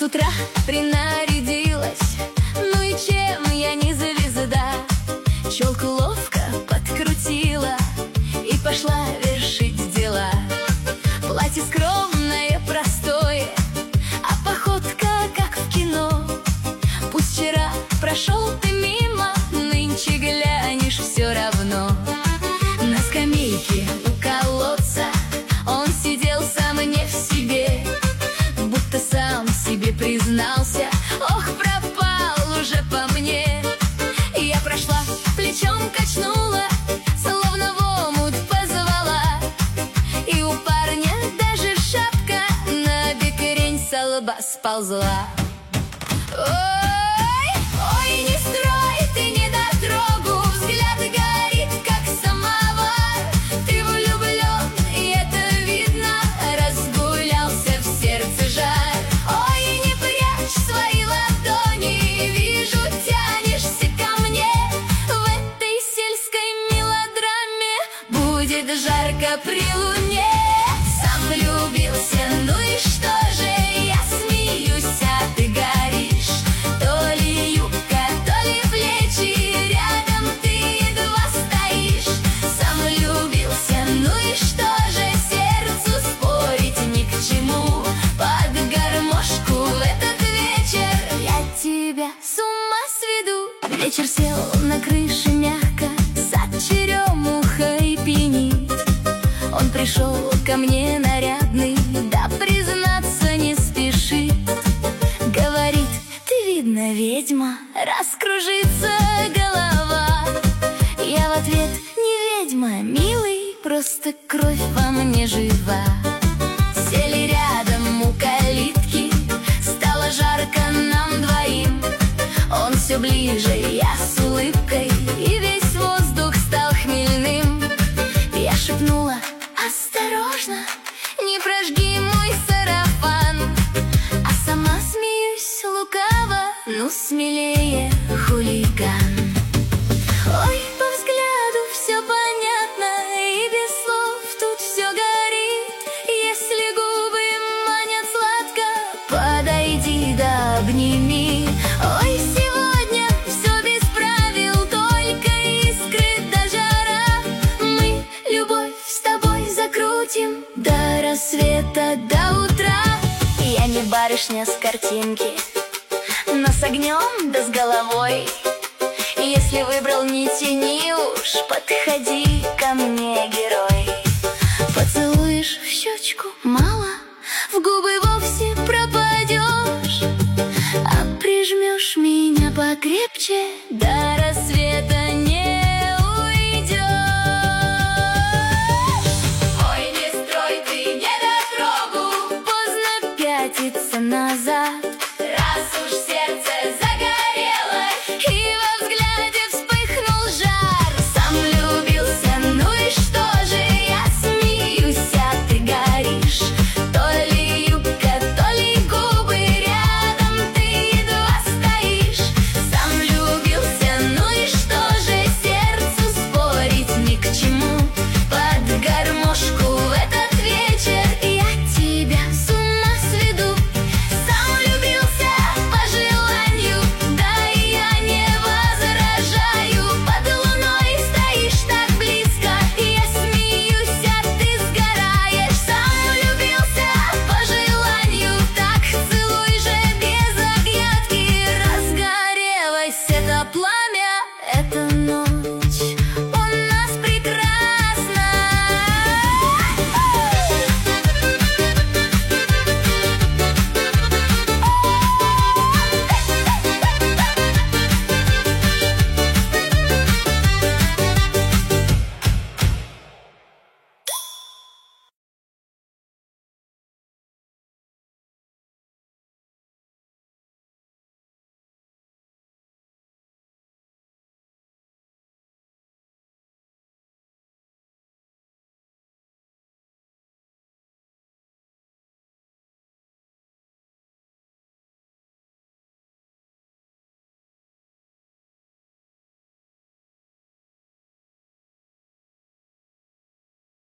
утра принарядилась, ну и чем я не звезда. Челку ловко подкрутила и пошла вершить дела. Платье скромное, простое, а походка как в кино. Пусть вчера прошел ты мимо, нынче глянешь все равно. На скамейке у колодца он сидел сам не в себе, будто сам себе признался: ох, пропал уже по мне. Я прошла, плечом качнула, словно в омут позвала, и у парня даже шапка на бекрень со лба сползла. Ой, ой, не строй ты недотрогу, взгляд горит, как самовар. Ты влюблен, и это видно, разгулялся в сердце жар. Ой, не прячь свои ладони, вижу, тянешься ко мне. В этой сельской мелодраме будет жарко при луне. Сам влюбился, ну и что же, я смеюсь, а ты горишь. То ли юбка, то ли плечи, рядом ты едва стоишь. Сам влюбился, ну и что же, сердцу спорить ни к чему. Под гармошку в этот вечер я тебя с ума сведу. Вечер сел на крыше мягко, сад черемухой пьянит. Он пришел ко мне нарядный, да признаться не спешит. Говорит: ты, видно, ведьма, раскружится голова. Я в ответ: не ведьма, милый, просто кровь во мне жива. Сели рядом у калитки, стало жарко нам двоим. Он все ближе, я с улыбкой, и весь воздух стал хмельным. Я шепнула: осторожно, не прожги мой сарафан. А сама смеюсь лукаво: ну смелее, хулиган. Ой, по взгляду все понятно, и без слов тут все горит. Если губы манят сладко, подойди да обними. Ой, сегодня все без правил, только искры до жара. Мы любовь с тобой закрутим до рассвета, до утра. Я не барышня с картинки, но с огнем да с головой. Если выбрал, не тяни уж, подходи ко мне, герой. Поцелуешь в щечку мало, в губы вовсе пропадешь, а прижмешь меня покрепче,